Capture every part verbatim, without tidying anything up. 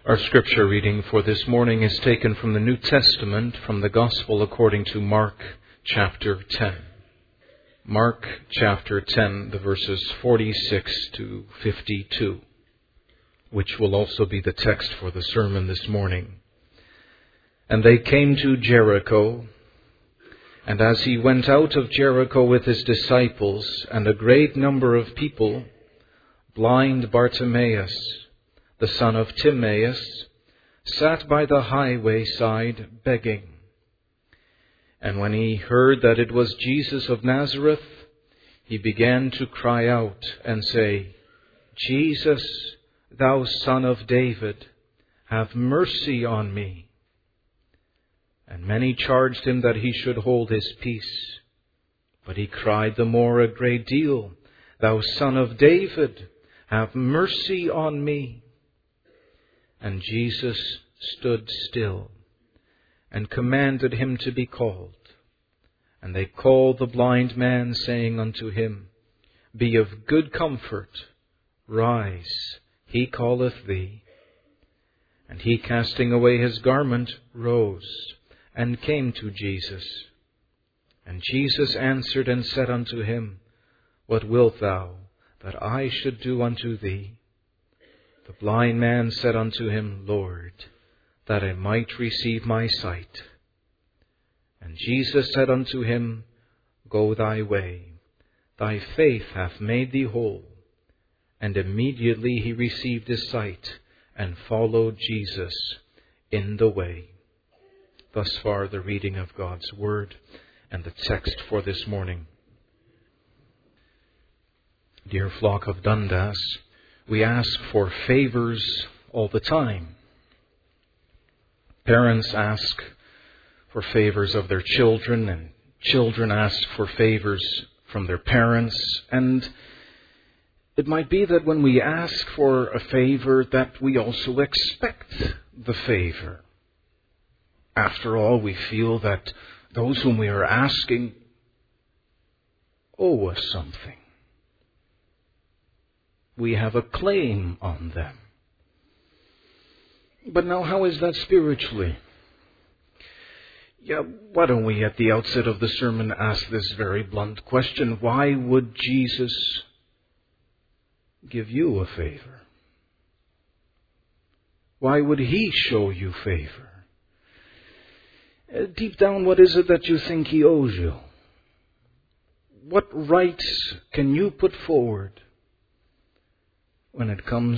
Our scripture reading for this morning is taken from the New Testament, from the Gospel according to Mark chapter ten. Mark chapter ten, the verses forty-six to fifty-two, which will also be the text for the sermon this morning. And they came to Jericho, and as he went out of Jericho with his disciples and a great number of people, blind Bartimaeus, the son of Timaeus, sat by the highway side begging. And when he heard that it was Jesus of Nazareth, he began to cry out and say, Jesus, thou son of David, have mercy on me. And many charged him that he should hold his peace. But he cried the more a great deal, Thou son of David, have mercy on me. And Jesus stood still and commanded him to be called. And they called the blind man, saying unto him, Be of good comfort, rise, he calleth thee. And he, casting away his garment, rose and came to Jesus. And Jesus answered and said unto him, What wilt thou that I should do unto thee? The blind man said unto him, Lord, that I might receive my sight. And Jesus said unto him, Go thy way, thy faith hath made thee whole. And immediately he received his sight, and followed Jesus in the way. Thus far the reading of God's Word and the text for this morning. Dear flock of Dundas, we ask for favors all the time. Parents ask for favors of their children, and children ask for favors from their parents. And it might be that when we ask for a favor, that we also expect the favor. After all, we feel that those whom we are asking owe us something. We have a claim on them. But now, how is that spiritually? Yeah, why don't we at the outset of the sermon ask this very blunt question? Why would Jesus give you a favor? Why would he show you favor? Uh, deep down, what is it that you think he owes you? What rights can you put forward when it comes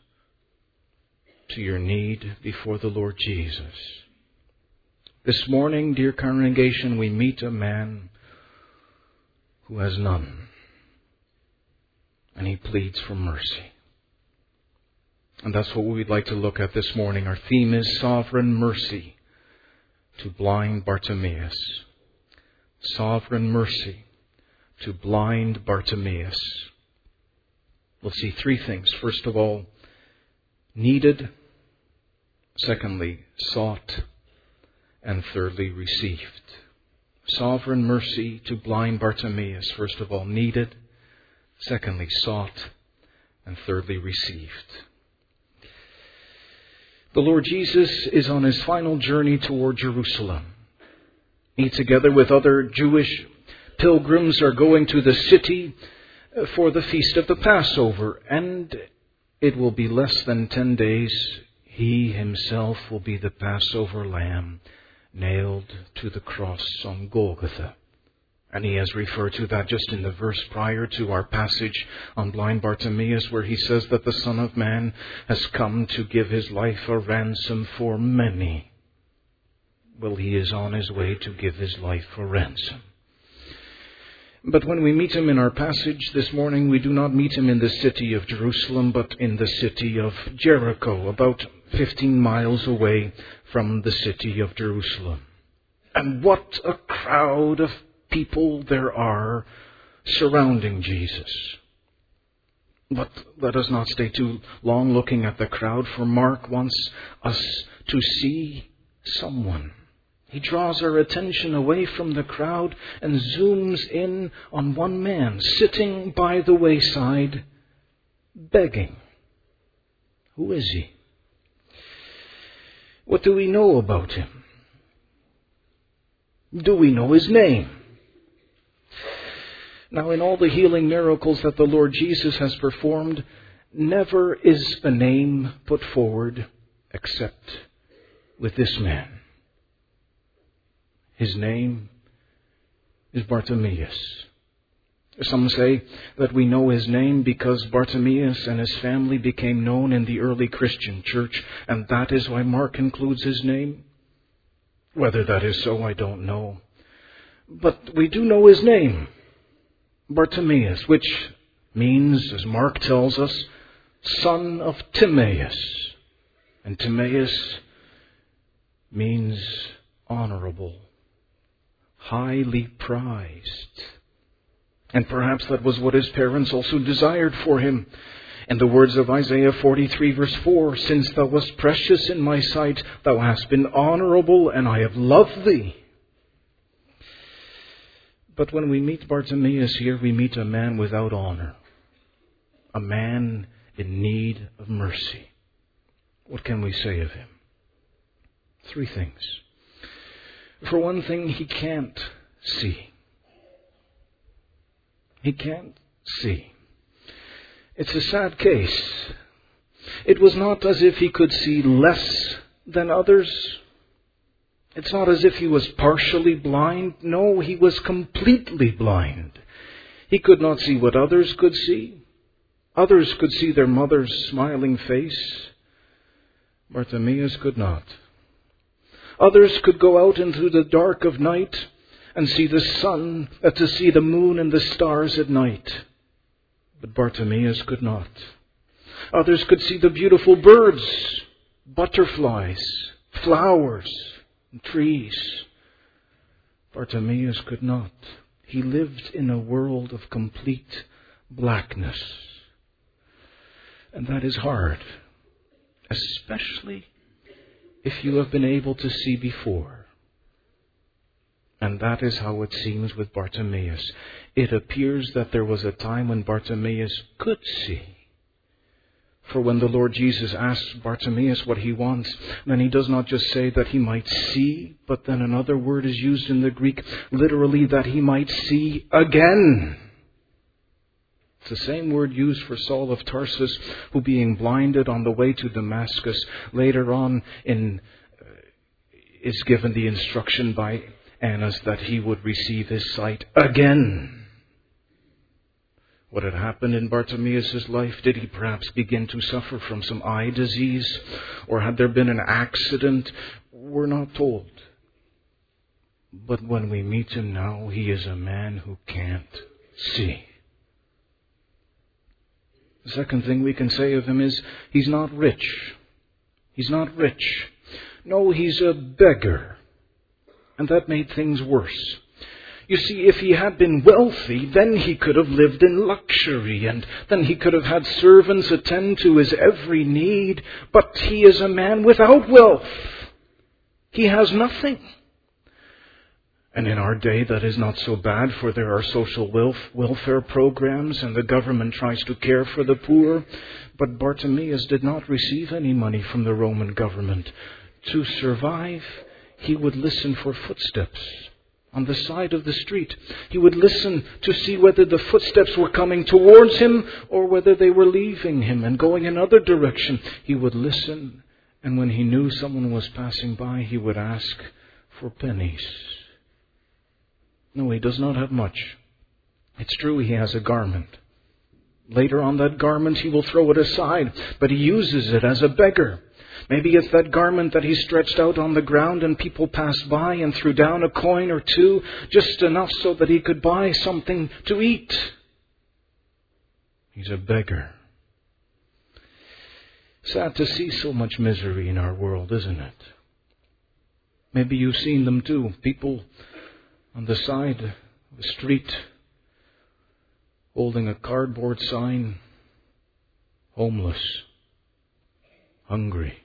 to your need before the Lord Jesus? This morning, dear congregation, we meet a man who has none, and he pleads for mercy. And that's what we'd like to look at this morning. Our theme is Sovereign Mercy to blind Bartimaeus. Sovereign mercy to blind Bartimaeus. We'll see three things. First of all, needed. Secondly, sought. And thirdly, received. Sovereign mercy to blind Bartimaeus. First of all, needed. Secondly, sought. And thirdly, received. The Lord Jesus is on his final journey toward Jerusalem. He, together with other Jewish pilgrims, are going to the city for the feast of the Passover, and it will be less than ten days. He himself will be the Passover lamb nailed to the cross on Golgotha. And he has referred to that just in the verse prior to our passage on blind Bartimaeus, where he says that the Son of Man has come to give his life a ransom for many. Well, he is on his way to give his life a ransom. But when we meet him in our passage this morning, we do not meet him in the city of Jerusalem, but in the city of Jericho, about fifteen miles away from the city of Jerusalem. And what a crowd of people there are surrounding Jesus. But let us not stay too long looking at the crowd, for Mark wants us to see someone. He draws our attention away from the crowd and zooms in on one man sitting by the wayside, begging. Who is he? What do we know about him? Do we know his name? Now, in all the healing miracles that the Lord Jesus has performed, never is a name put forward except with this man. His name is Bartimaeus. Some say that we know his name because Bartimaeus and his family became known in the early Christian church, and that is why Mark includes his name. Whether that is so, I don't know. But we do know his name, Bartimaeus, which means, as Mark tells us, son of Timaeus. And Timaeus means honorable, highly prized. And perhaps that was what his parents also desired for him. In the words of Isaiah forty-three verse four, since thou wast precious in my sight, thou hast been honorable, and I have loved thee. But when we meet Bartimaeus here, we meet a man without honor. A man in need of mercy. What can we say of him? Three things. For one thing, he can't see. He can't see. It's a sad case. It was not as if he could see less than others. It's not as if he was partially blind. No, he was completely blind. He could not see what others could see. Others could see their mother's smiling face. Bartimaeus could not. Others could go out into the dark of night and see the sun, uh, to see the moon and the stars at night. But Bartimaeus could not. Others could see the beautiful birds, butterflies, flowers, and trees. Bartimaeus could not. He lived in a world of complete blackness. And that is hard, especially if you have been able to see before. And that is how it seems with Bartimaeus. It appears that there was a time when Bartimaeus could see. For when the Lord Jesus asks Bartimaeus what he wants, then he does not just say that he might see, but then another word is used in the Greek, literally that he might see again. It's the same word used for Saul of Tarsus, who being blinded on the way to Damascus, later on in uh, is given the instruction by Annas that he would receive his sight again. What had happened in Bartimaeus' life? Did he perhaps begin to suffer from some eye disease? Or had there been an accident? We're not told. But when we meet him now, he is a man who can't see. The second thing we can say of him is he's not rich. He's not rich. No, he's a beggar. And that made things worse. You see, if he had been wealthy, then he could have lived in luxury, and then he could have had servants attend to his every need. But he is a man without wealth. He has nothing. And in our day, that is not so bad, for there are social welfare programs, and the government tries to care for the poor. But Bartimaeus did not receive any money from the Roman government. To survive, he would listen for footsteps on the side of the street. He would listen to see whether the footsteps were coming towards him or whether they were leaving him and going another direction. He would listen, and when he knew someone was passing by, he would ask for pennies. No, he does not have much. It's true he has a garment. Later on that garment he will throw it aside, but he uses it as a beggar. Maybe it's that garment that he stretched out on the ground and people passed by and threw down a coin or two, just enough so that he could buy something to eat. He's a beggar. Sad to see so much misery in our world, isn't it? Maybe you've seen them too. People on the side of the street holding a cardboard sign, homeless, hungry.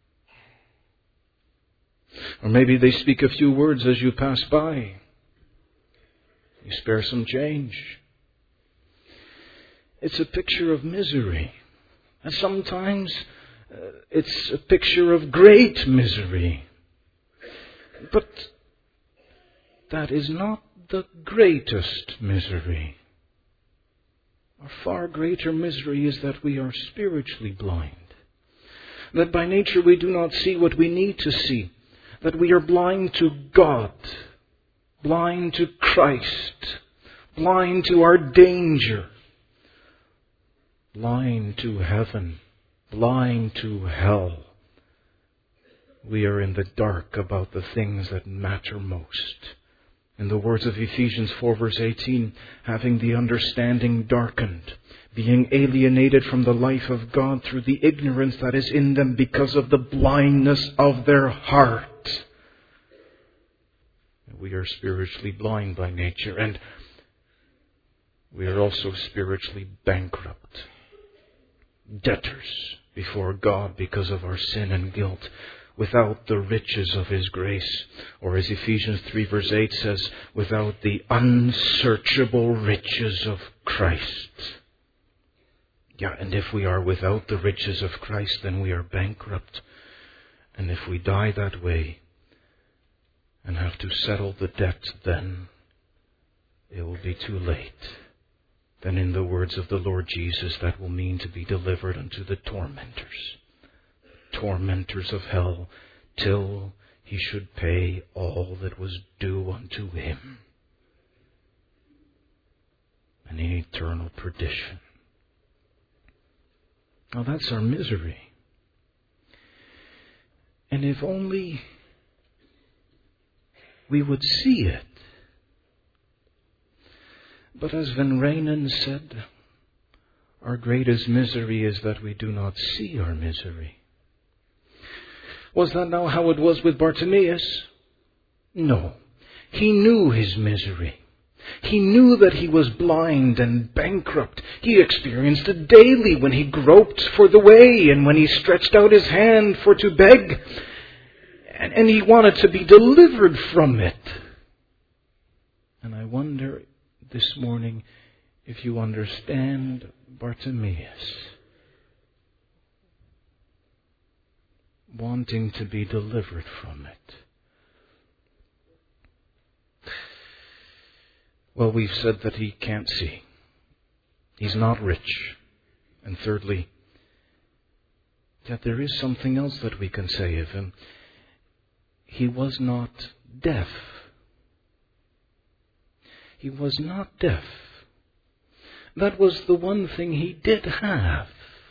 Or maybe they speak a few words as you pass by. You spare some change. It's a picture of misery. And sometimes, Uh, it's a picture of great misery. But that is not the greatest misery. Our far greater misery is that we are spiritually blind. That by nature we do not see what we need to see. That we are blind to God, blind to Christ, blind to our danger, blind to heaven, blind to hell. We are in the dark about the things that matter most. In the words of Ephesians four verse eighteen, having the understanding darkened, being alienated from the life of God through the ignorance that is in them because of the blindness of their heart. We are spiritually blind by nature, and we are also spiritually bankrupt. Debtors before God because of our sin and guilt, without the riches of His grace. Or as Ephesians three verse eight says, without the unsearchable riches of Christ. Yeah, and if we are without the riches of Christ, then we are bankrupt. And if we die that way and have to settle the debt, then it will be too late. Then in the words of the Lord Jesus, that will mean to be delivered unto the tormentors. Tormentors of hell, till He should pay all that was due unto Him. And in eternal perdition. Now that's our misery. And if only we would see it. But as Van Renen said, our greatest misery is that we do not see our misery. Was that now how it was with Bartimaeus? No. He knew his misery. He knew that he was blind and bankrupt. He experienced it daily when he groped for the way and when he stretched out his hand for to beg. And, and he wanted to be delivered from it. And I wonder this morning if you understand Bartimaeus. Wanting to be delivered from it. Well, we've said that he can't see. He's not rich. And thirdly, that there is something else that we can say of him. He was not deaf. He was not deaf. That was the one thing he did have.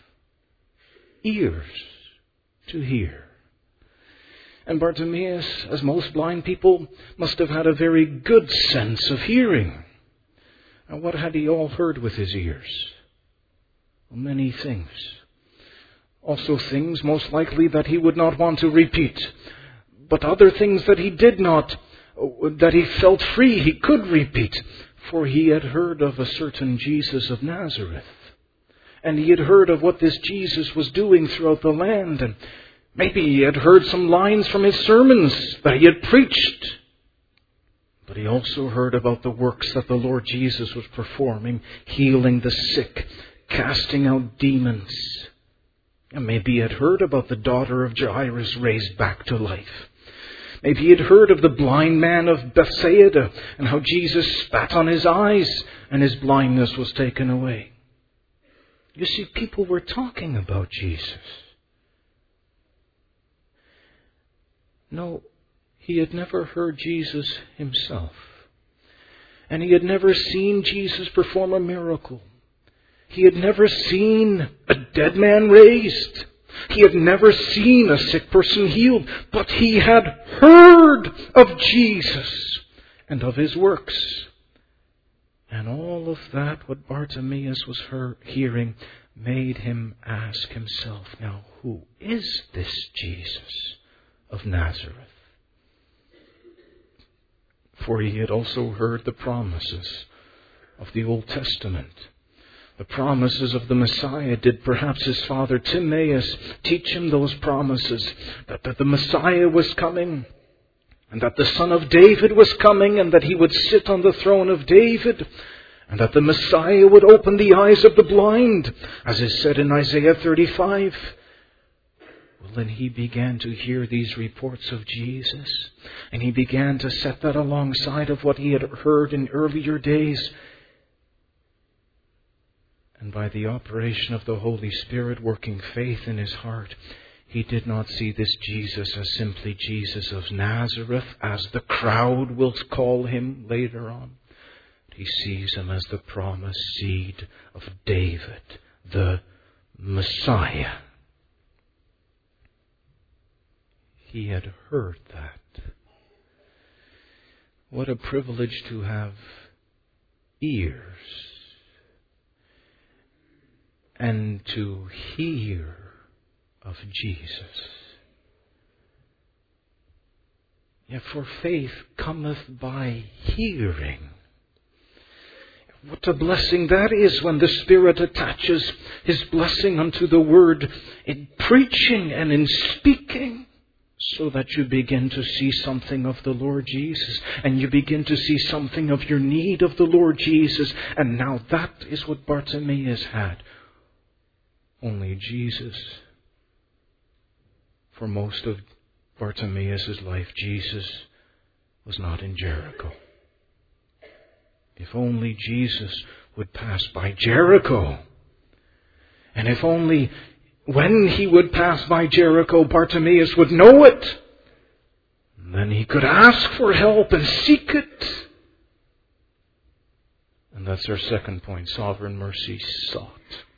Ears to hear. And Bartimaeus, as most blind people, must have had a very good sense of hearing. And what had he all heard with his ears? Well, many things. Also things, most likely, that he would not want to repeat. But other things that he did not, that he felt free he could repeat. For he had heard of a certain Jesus of Nazareth. And he had heard of what this Jesus was doing throughout the land. And maybe he had heard some lines from his sermons that he had preached. But he also heard about the works that the Lord Jesus was performing, healing the sick, casting out demons. And maybe he had heard about the daughter of Jairus raised back to life. Maybe he had heard of the blind man of Bethsaida and how Jesus spat on his eyes and his blindness was taken away. You see, people were talking about Jesus. No, he had never heard Jesus himself. And he had never seen Jesus perform a miracle. He had never seen a dead man raised. He had never seen a sick person healed. But he had heard of Jesus and of his works. And all of that, what Bartimaeus was hearing, made him ask himself, now, who is this Jesus of Nazareth? For he had also heard the promises of the Old Testament. The promises of the Messiah. Did perhaps his father Timaeus teach him those promises? That, that the Messiah was coming, and that the Son of David was coming, and that he would sit on the throne of David, and that the Messiah would open the eyes of the blind, as is said in Isaiah thirty-five. Well, then he began to hear these reports of Jesus, and he began to set that alongside of what he had heard in earlier days. And by the operation of the Holy Spirit working faith in his heart, he did not see this Jesus as simply Jesus of Nazareth, as the crowd will call him later on. He sees him as the promised seed of David, the Messiah. He had heard that. What a privilege to have ears and to hear of Jesus. Yet for faith cometh by hearing. What a blessing that is when the Spirit attaches His blessing unto the Word in preaching and in speaking, so that you begin to see something of the Lord Jesus, and you begin to see something of your need of the Lord Jesus. And now that is what Bartimaeus had. Only Jesus. For most of Bartimaeus' life, Jesus was not in Jericho. If only Jesus would pass by Jericho. And if only when he would pass by Jericho, Bartimaeus would know it. Then he could ask for help and seek it. And that's our second point. Sovereign mercy sought.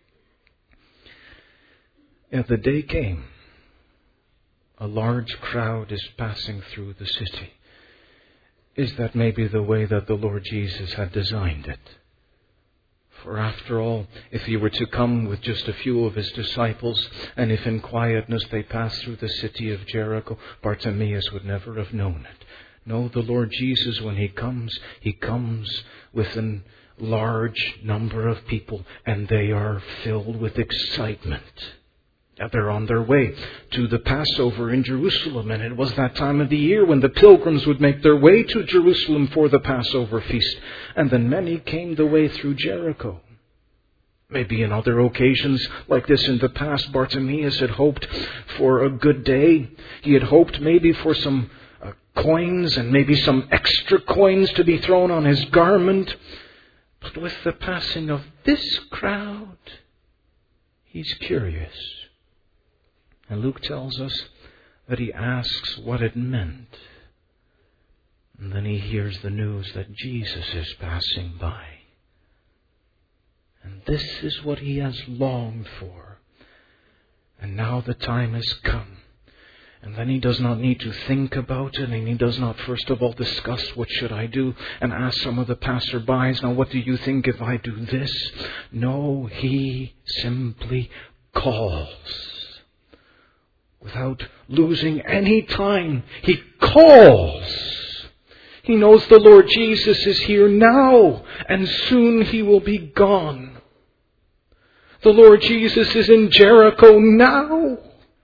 And the day came. A large crowd is passing through the city. Is that maybe the way that the Lord Jesus had designed it? For after all, if he were to come with just a few of his disciples, and if in quietness they passed through the city of Jericho, Bartimaeus would never have known it. No, the Lord Jesus, when he comes, he comes with a large number of people, and they are filled with excitement. They're on their way to the Passover in Jerusalem, and it was that time of the year when the pilgrims would make their way to Jerusalem for the Passover feast. And then many came the way through Jericho. Maybe in other occasions like this in the past, Bartimaeus had hoped for a good day. He had hoped maybe for some uh, coins and maybe some extra coins to be thrown on his garment. But with the passing of this crowd, he's curious. And Luke tells us that he asks what it meant. And then he hears the news that Jesus is passing by. And this is what he has longed for. And now the time has come. And then he does not need to think about it, and he does not first of all discuss what should I do and ask some of the passerbys, now what do you think if I do this? No, he simply calls. Without losing any time, he calls. He knows the Lord Jesus is here now, and soon he will be gone. The Lord Jesus is in Jericho now.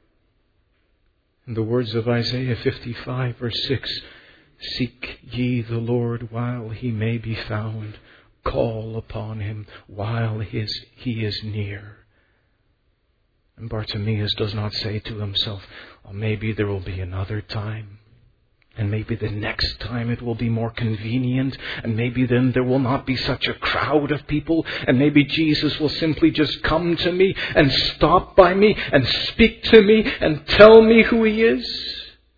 In the words of Isaiah fifty-five, verse six, seek ye the Lord while he may be found. Call upon him while his, he is near. And Bartimaeus does not say to himself, oh, maybe there will be another time. And maybe the next time it will be more convenient. And maybe then there will not be such a crowd of people. And maybe Jesus will simply just come to me and stop by me and speak to me and tell me who he is.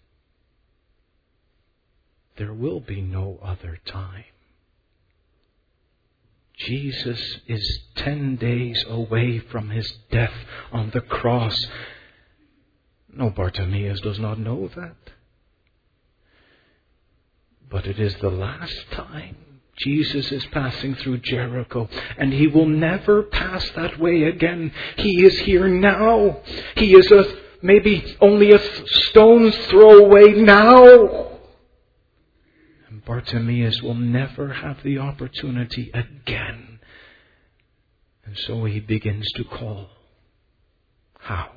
There will be no other time. Jesus is ten days away from his death on the cross. No, Bartimaeus does not know that. But it is the last time Jesus is passing through Jericho, and he will never pass that way again. He is here now. He is a, maybe only a stone's throw away now. Bartimaeus will never have the opportunity again. And so he begins to call. How?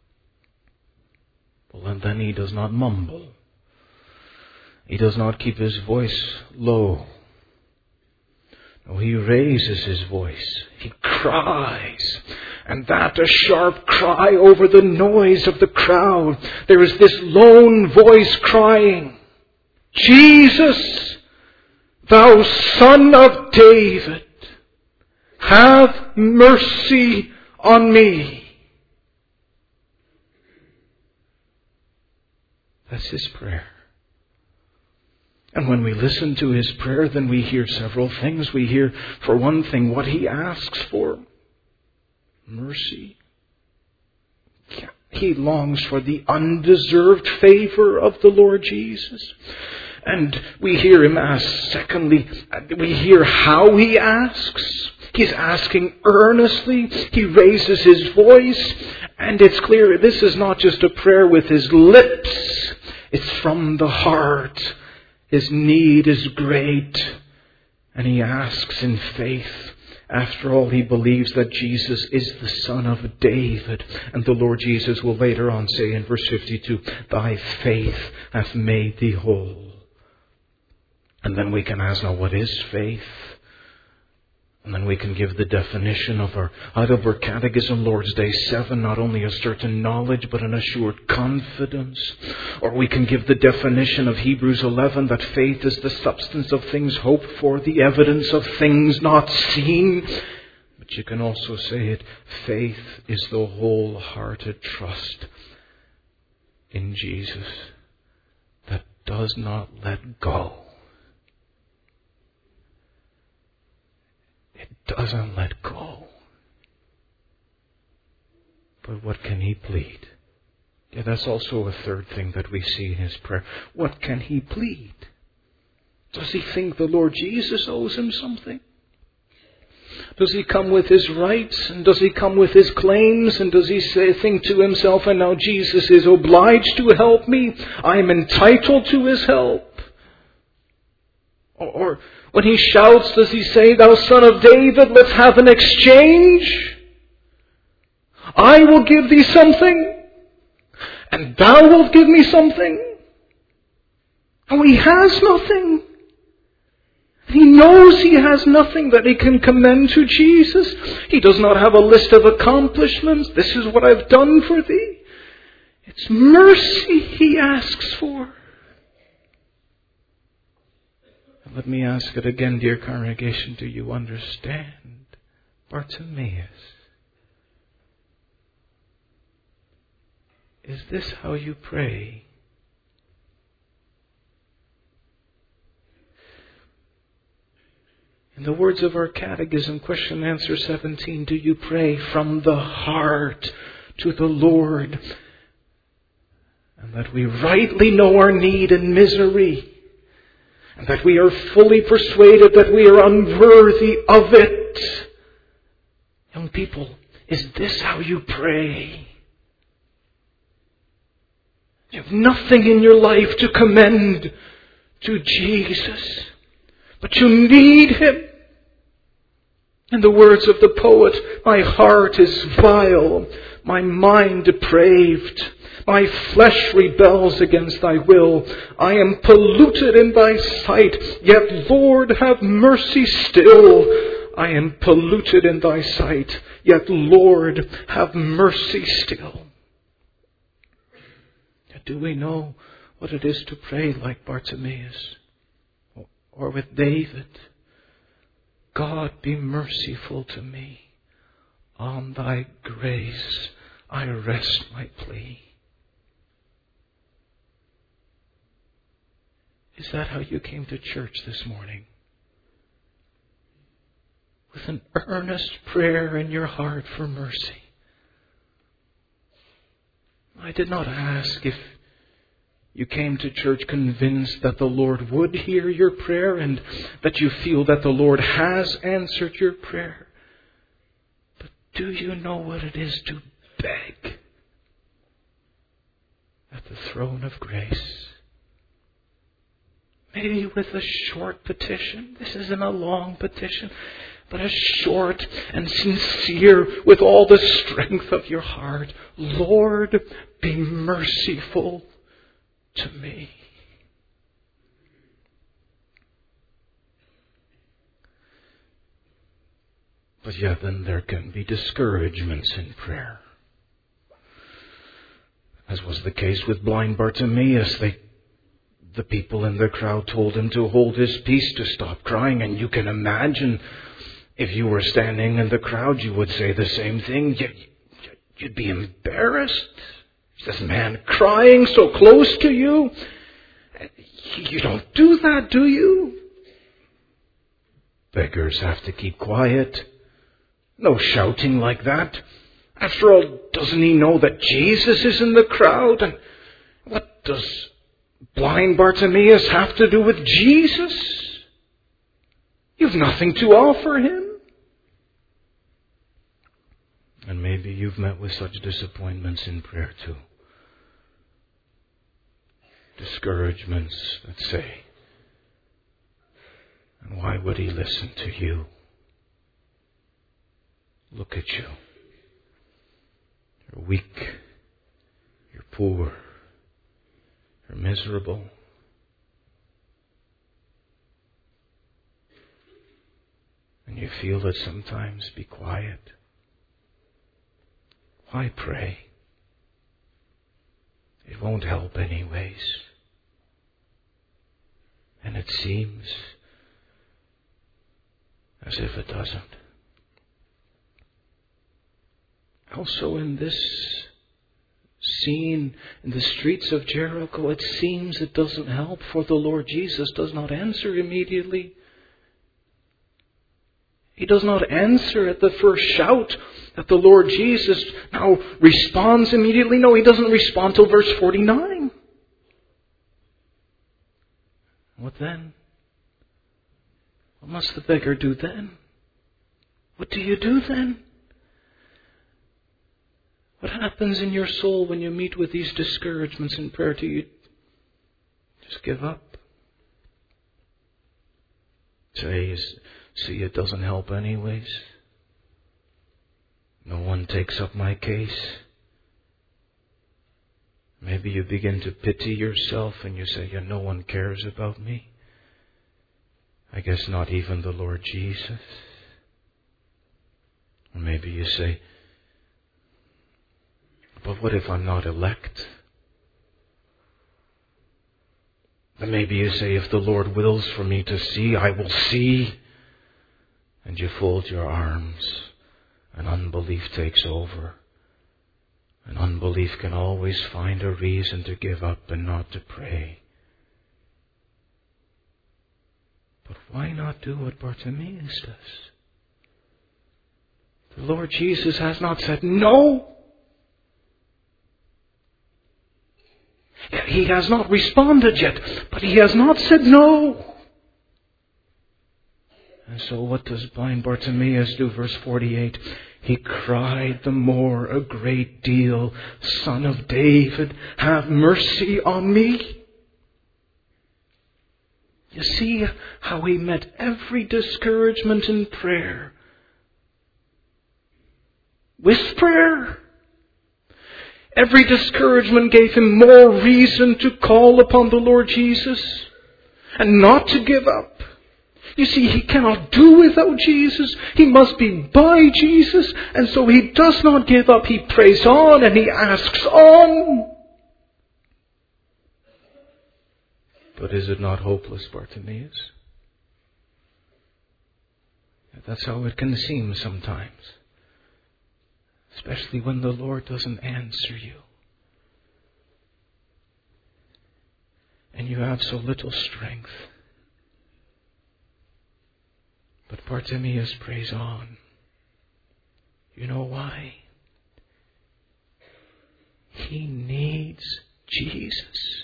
Well, and then he does not mumble. He does not keep his voice low. No, he raises his voice. He cries. And that a sharp cry over the noise of the crowd. There is this lone voice crying, Jesus, thou Son of David, have mercy on me. That's his prayer. And when we listen to his prayer, then we hear several things. We hear, for one thing, what he asks for. Mercy. He longs for the undeserved favor of the Lord Jesus. And we hear him ask, secondly, we hear how he asks. He's asking earnestly. He raises his voice. And it's clear this is not just a prayer with his lips. It's from the heart. His need is great. And he asks in faith. After all, he believes that Jesus is the Son of David. And the Lord Jesus will later on say in verse fifty-two, thy faith hath made thee whole. And then we can ask, now what is faith? And then we can give the definition of our Heidelberg Catechism, Lord's Day seven, not only a certain knowledge, but an assured confidence. Or we can give the definition of Hebrews eleven, that faith is the substance of things hoped for, the evidence of things not seen. But you can also say it, faith is the wholehearted trust in Jesus that does not let go. Doesn't let go. But what can he plead? Yeah, that's also a third thing that we see in his prayer. What can he plead? Does he think the Lord Jesus owes him something? Does he come with his rights? And does he come with his claims? And does he say, think to himself, and now Jesus is obliged to help me? I am entitled to his help. Or, or when he shouts, does he say, thou Son of David, let's have an exchange? I will give thee something, and thou wilt give me something. Oh, he has nothing. He knows he has nothing that he can commend to Jesus. He does not have a list of accomplishments. This is what I've done for thee. It's mercy he asks for. Let me ask it again, dear congregation. Do you understand Bartimaeus? Is this how you pray? In the words of our catechism, question and answer seventeen, do you pray from the heart to the Lord? And that we rightly know our need and misery. And that we are fully persuaded that we are unworthy of it. Young people, is this how you pray? You have nothing in your life to commend to Jesus, but you need him. In the words of the poet, my heart is vile, my mind depraved. My flesh rebels against thy will. I am polluted in thy sight. Yet, Lord, have mercy still. I am polluted in thy sight. Yet, Lord, have mercy still. Do we know what it is to pray like Bartimaeus? Or with David? God, be merciful to me. On thy grace I rest my plea. Is that how you came to church this morning? With an earnest prayer in your heart for mercy. I did not ask if you came to church convinced that the Lord would hear your prayer and that you feel that the Lord has answered your prayer. But do you know what it is to beg at the throne of grace? Maybe with a short petition. This isn't a long petition, but a short and sincere, with all the strength of your heart. Lord, be merciful to me. But yet then there can be discouragements in prayer. As was the case with blind Bartimaeus, they, the people in the crowd told him to hold his peace, to stop crying. And you can imagine if you were standing in the crowd, you would say the same thing. You'd be embarrassed. This man crying so close to you. You don't do that, do you? Beggars have to keep quiet. No shouting like that. After all, doesn't he know that Jesus is in the crowd? And what does blind Bartimaeus have to do with Jesus? You've nothing to offer him. And maybe you've met with such disappointments in prayer too. Discouragements that say, and why would he listen to you? Look at you. You're weak. You're poor. You're miserable. And you feel it sometimes. Be quiet. Why pray? It won't help anyways. And it seems as if it doesn't. Also in this scene in the streets of Jericho, it seems it doesn't help, for the Lord Jesus does not answer immediately. He does not answer at the first shout that the Lord Jesus now responds immediately. No, he doesn't respond till verse forty-nine. What then? What must the beggar do then? What do you do then? What happens in your soul when you meet with these discouragements in prayer? Do you just give up? Say, see, it doesn't help anyways. No one takes up my case. Maybe you begin to pity yourself and you say, yeah, no one cares about me. I guess not even the Lord Jesus. Or maybe you say, but what if I'm not elect? Then maybe you say, if the Lord wills for me to see, I will see. And you fold your arms, and unbelief takes over. And unbelief can always find a reason to give up and not to pray. But why not do what Bartimaeus does? The Lord Jesus has not said no. He has not responded yet, but he has not said no. And so what does blind Bartimaeus do? Verse forty-eight. He cried the more a great deal, Son of David, have mercy on me. You see how he met every discouragement in prayer with prayer. Every discouragement gave him more reason to call upon the Lord Jesus and not to give up. You see, he cannot do without Jesus. He must be by Jesus. And so he does not give up. He prays on and he asks on. But is it not hopeless, Bartimaeus? That's how it can seem sometimes. Especially when the Lord doesn't answer you. And you have so little strength. But Bartimaeus prays on. You know why? He needs Jesus.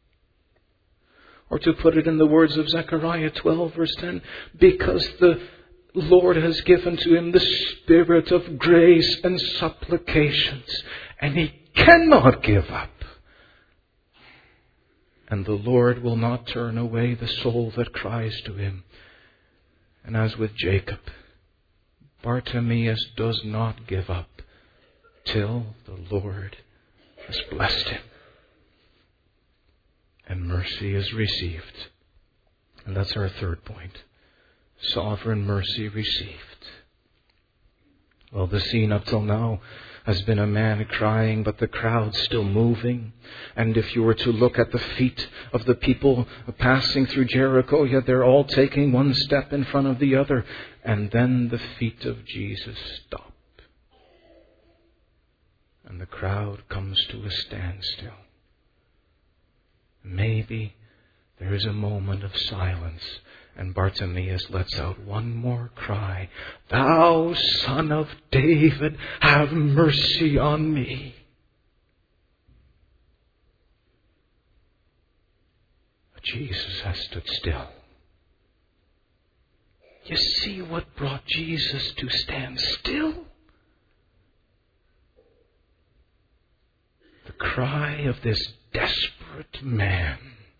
Or to put it in the words of Zechariah twelve verse ten, because the Lord has given to him the spirit of grace and supplications, and he cannot give up. And the Lord will not turn away the soul that cries to him. And as with Jacob, Bartimaeus does not give up till the Lord has blessed him. And mercy is received. And that's our third point. Sovereign mercy received. Well, the scene up till now has been a man crying, but the crowd still moving. And if you were to look at the feet of the people passing through Jericho, yet they're all taking one step in front of the other. And then the feet of Jesus stop. And the crowd comes to a standstill. Maybe there is a moment of silence, and Bartimaeus lets out one more cry. Thou Son of David, have mercy on me. But Jesus has stood still. You see what brought Jesus to stand still? The cry of this desperate man.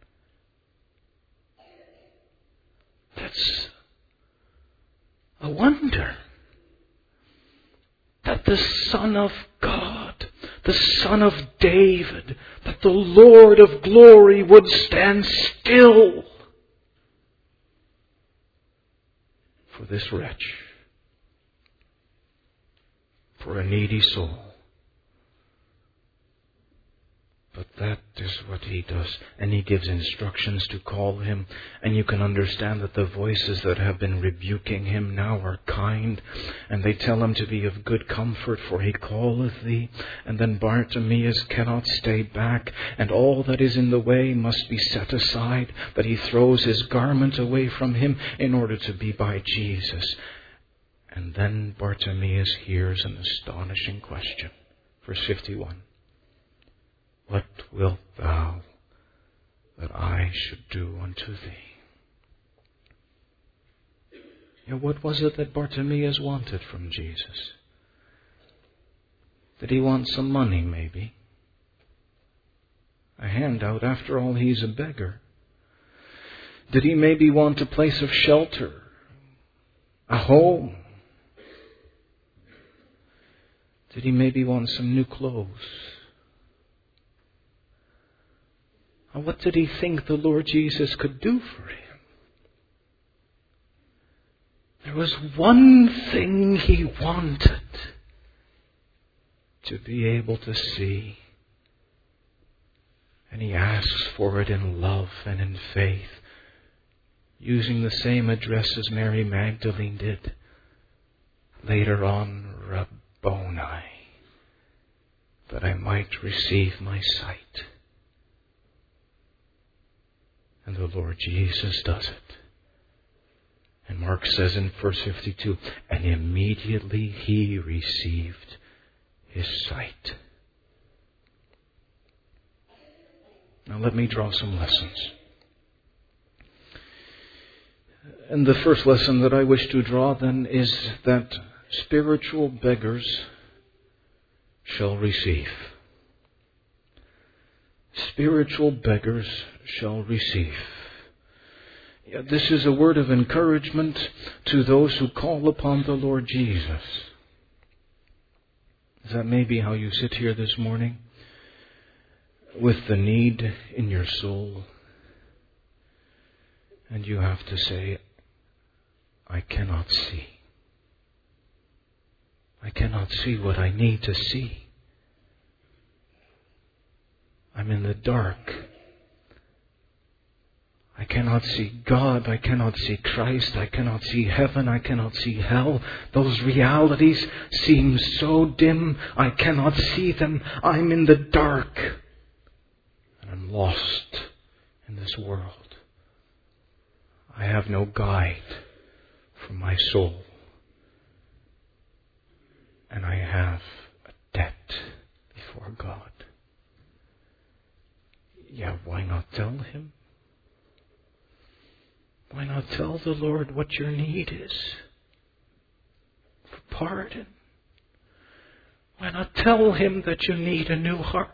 That's a wonder. That the Son of God, the Son of David, that the Lord of glory would stand still for this wretch, for a needy soul. But that is what he does. And he gives instructions to call him. And you can understand that the voices that have been rebuking him now are kind. And they tell him to be of good comfort, for he calleth thee. And then Bartimaeus cannot stay back. And all that is in the way must be set aside. That he throws his garment away from him in order to be by Jesus. And then Bartimaeus hears an astonishing question. Verse fifty-one. What wilt thou that I should do unto thee? You know, what was it that Bartimaeus wanted from Jesus? Did he want some money, maybe? A handout. After all, he's a beggar. Did he maybe want a place of shelter? A home? Did he maybe want some new clothes? What did he think the Lord Jesus could do for him? There was one thing he wanted: to be able to see. And he asks for it in love and in faith, using the same address as Mary Magdalene did. Later on, Rabboni, that I might receive my sight. And the Lord Jesus does it. And Mark says in verse fifty-two, and immediately he received his sight. Now let me draw some lessons. And the first lesson that I wish to draw then is that spiritual beggars shall receive. Spiritual beggars shall receive. This is a word of encouragement to those who call upon the Lord Jesus. Is that maybe how you sit here this morning? With the need in your soul. And you have to say, I cannot see. I cannot see what I need to see. I'm in the dark. I cannot see God. I cannot see Christ. I cannot see heaven. I cannot see hell. Those realities seem so dim. I cannot see them. I'm in the dark. And I'm lost in this world. I have no guide for my soul. And I have a debt before God. Yeah, why not tell Him? Why not tell the Lord what your need is? For pardon. Why not tell Him that you need a new heart?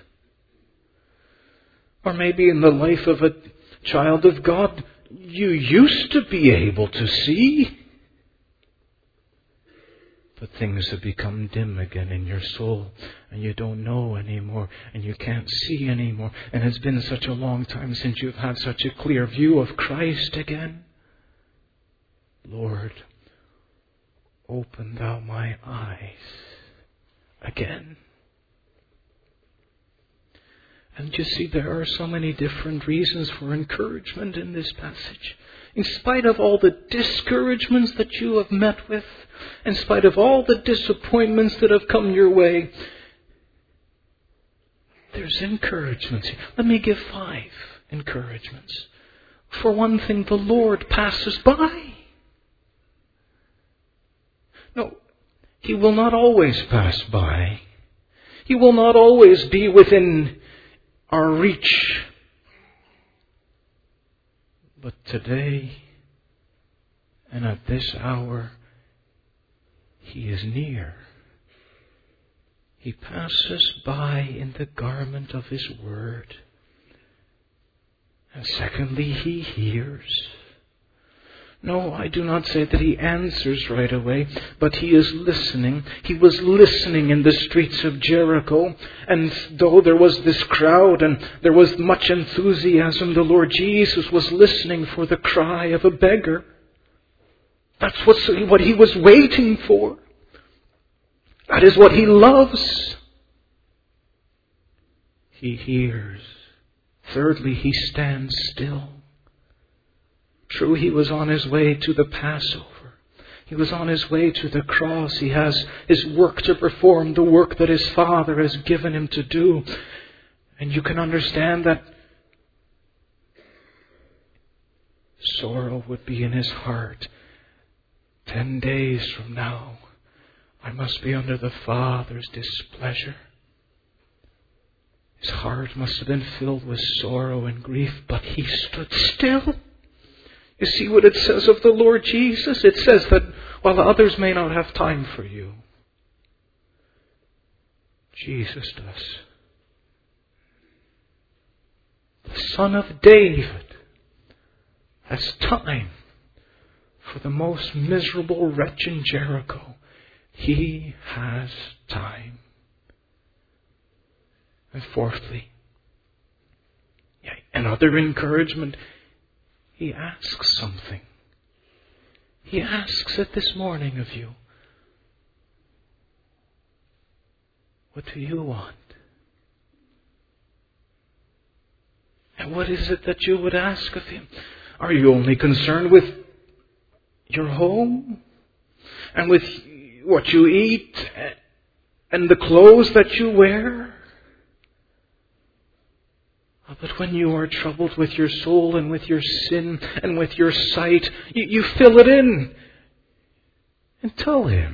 Or maybe in the life of a child of God, you used to be able to see. But things have become dim again in your soul, and you don't know anymore, and you can't see anymore. And it's been such a long time since you've had such a clear view of Christ again. Lord, open thou my eyes again. And you see, there are so many different reasons for encouragement in this passage. In spite of all the discouragements that you have met with, in spite of all the disappointments that have come your way, there's encouragements here. Let me give five encouragements. For one thing, the Lord passes by. No, He will not always pass by. He will not always be within our reach. But today and at this hour, He is near. He passes by in the garment of His word. And secondly, He hears. No, I do not say that He answers right away, but He is listening. He was listening in the streets of Jericho, and though there was this crowd and there was much enthusiasm, the Lord Jesus was listening for the cry of a beggar. That's what He was waiting for. That is what He loves. He hears. Thirdly, He stands still. True, He was on His way to the Passover. He was on His way to the cross. He has His work to perform, the work that His Father has given Him to do. And you can understand that sorrow would be in His heart. Ten days from now, I must be under the Father's displeasure. His heart must have been filled with sorrow and grief, but He stood still. You see what it says of the Lord Jesus? It says that while others may not have time for you, Jesus does. The Son of David has time for the most miserable wretch in Jericho. He has time. And fourthly, yeah, another encouragement, He asks something. He asks it this morning of you. What do you want? And what is it that you would ask of Him? Are you only concerned with your home and with what you eat and the clothes that you wear? But when you are troubled with your soul and with your sin and with your sight, you, you fill it in and tell Him.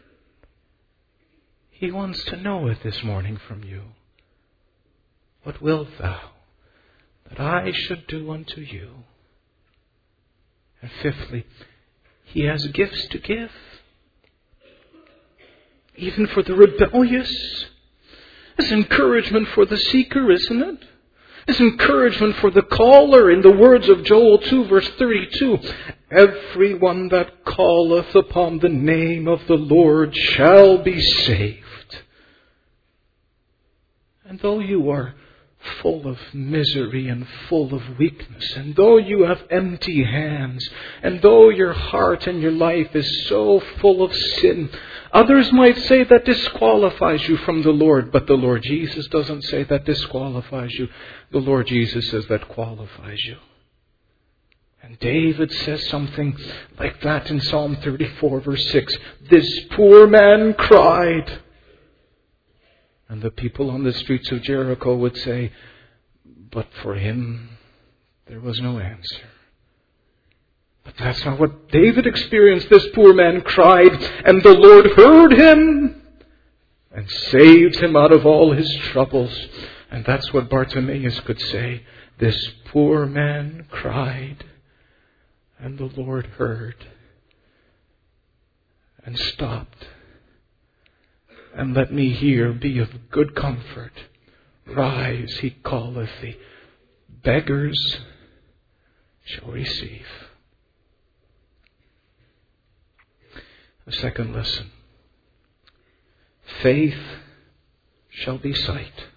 He wants to know it this morning from you. What wilt thou that I should do unto you? And fifthly, He has gifts to give. Even for the rebellious. It's encouragement for the seeker, isn't it? It's encouragement for the caller in the words of Joel two verse thirty-two. Everyone that calleth upon the name of the Lord shall be saved. And though you are full of misery and full of weakness, and though you have empty hands, and though your heart and your life is so full of sin, others might say that disqualifies you from the Lord, but the Lord Jesus doesn't say that disqualifies you. The Lord Jesus says that qualifies you. And David says something like that in Psalm thirty-four verse six. This poor man cried. And the people on the streets of Jericho would say, but for him, there was no answer. But that's not what David experienced. This poor man cried, and the Lord heard him and saved him out of all his troubles. And that's what Bartimaeus could say. This poor man cried, and the Lord heard and stopped. And let me here be of good comfort. Rise, He calleth thee. Beggars shall receive. The second lesson. Faith shall be sight.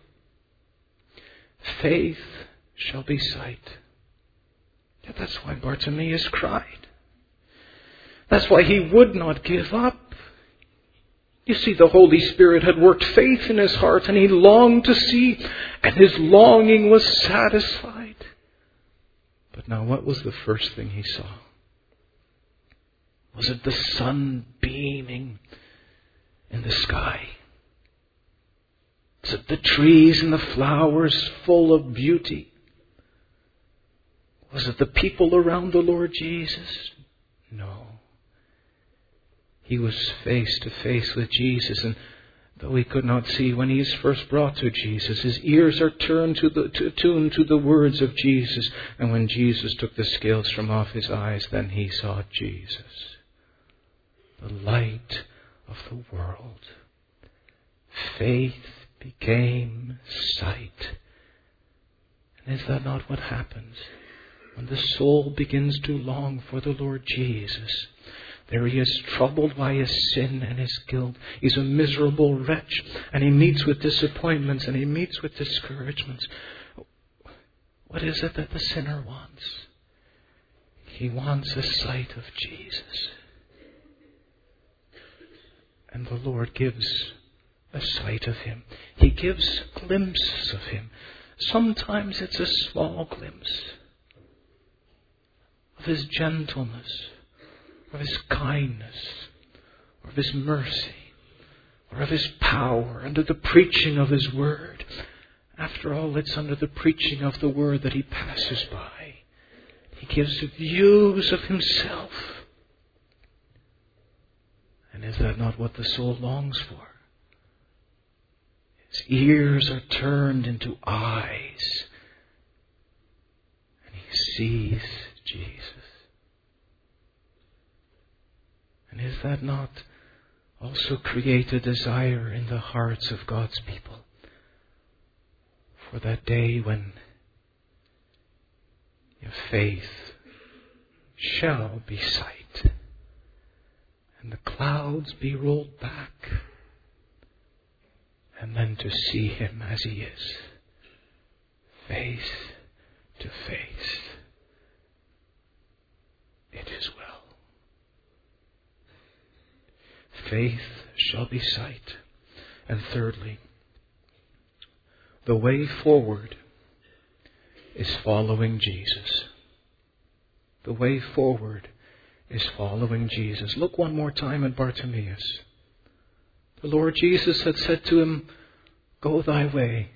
Faith shall be sight. Yeah, that's why Bartimaeus cried. That's why he would not give up. You see, the Holy Spirit had worked faith in his heart, and he longed to see, and his longing was satisfied. But now what was the first thing he saw? Was it the sun beaming in the sky? Was it the trees and the flowers full of beauty? Was it the people around the Lord Jesus? No. He was face to face with Jesus, and though he could not see when he is first brought to Jesus, his ears are turned to the to, tuned to the words of Jesus. And when Jesus took the scales from off his eyes, then he saw Jesus, the light of the world. Faith became sight. And is that not what happens when the soul begins to long for the Lord Jesus? There he is, troubled by his sin and his guilt. He's a miserable wretch, and he meets with disappointments, and he meets with discouragements. What is it that the sinner wants? He wants a sight of Jesus. And the Lord gives a sight of him. He gives glimpses of him. Sometimes it's a small glimpse of his gentleness, of his kindness, or of his mercy, or of his power, under the preaching of his word. After all, it's under the preaching of the word that he passes by. He gives views of himself. And is that not what the soul longs for? His ears are turned into eyes, and he sees Jesus. And is that not also create a desire in the hearts of God's people for that day when your faith shall be sight and the clouds be rolled back, and then to see him as he is, face to face? It is well. Faith shall be sight. And thirdly, the way forward is following Jesus. The way forward is following Jesus. Look one more time at Bartimaeus. The Lord Jesus had said to him, "Go thy way."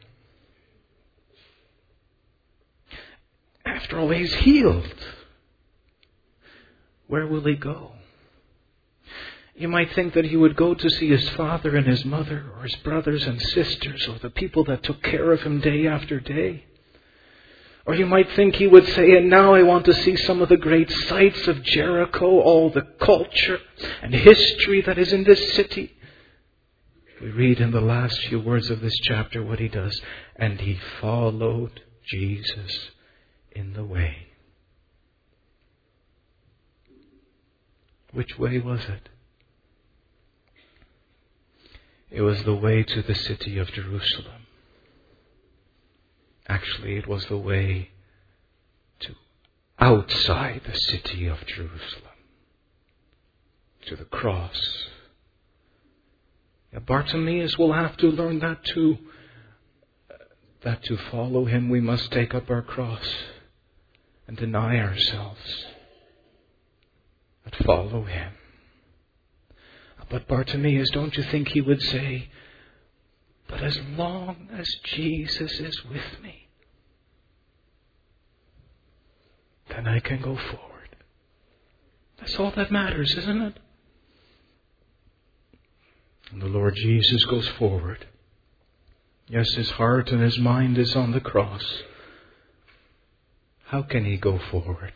After all, he's healed. Where will he go? You might think that he would go to see his father and his mother, or his brothers and sisters, or the people that took care of him day after day. Or you might think he would say, "And now I want to see some of the great sights of Jericho, all the culture and history that is in this city." We read in the last few words of this chapter what he does. And he followed Jesus in the way. Which way was it? It was the way to the city of Jerusalem. Actually, it was the way to outside the city of Jerusalem, to the cross. Yeah, Bartimaeus will have to learn that too. That to follow him, we must take up our cross and deny ourselves. But follow him. But Bartimaeus, don't you think he would say, "But as long as Jesus is with me, then I can go forward." That's all that matters, isn't it? And the Lord Jesus goes forward. Yes, his heart and his mind is on the cross. How can he go forward?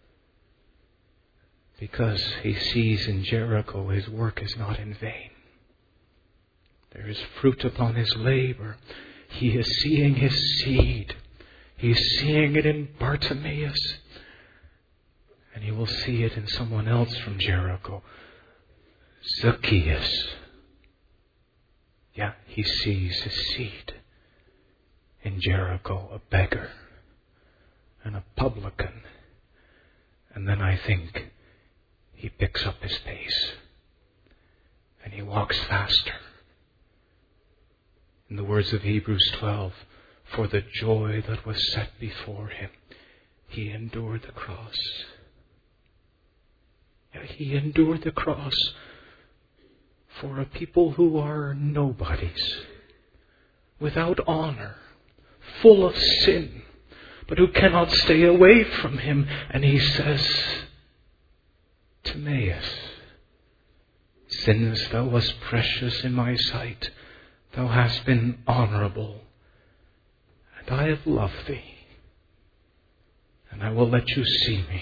Because he sees in Jericho his work is not in vain. There is fruit upon his labor. He is seeing his seed. He is seeing it in Bartimaeus. And he will see it in someone else from Jericho. Zacchaeus. Yeah, he sees his seed in Jericho, a beggar and a publican. And then I think he picks picks up his pace and he walks faster. In the words of Hebrews twelve, for the joy that was set before him, he endured the cross. Yeah, he endured the cross for a people who are nobodies, without honor, full of sin, but who cannot stay away from him. And he says, Timaeus, since thou wast precious in my sight, thou hast been honorable, and I have loved thee, and I will let you see me.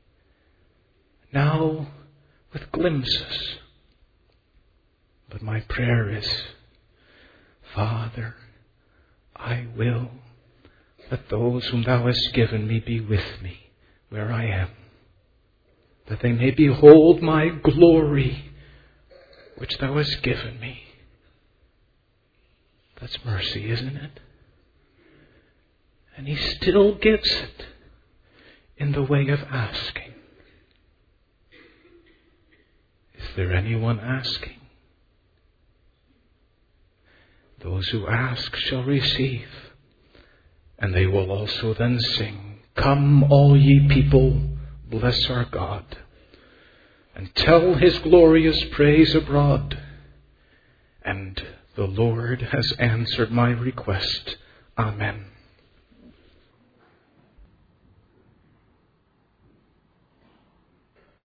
Now with glimpses. But my prayer is, Father, I will that those whom thou hast given me be with me where I am, that they may behold my glory which thou hast given me. That's mercy, isn't it? And he still gives it in the way of asking. Is there anyone asking? Those who ask shall receive, and they will also then sing, Come, all ye people, bless our God, and tell his glorious praise abroad. And the Lord has answered my request. Amen.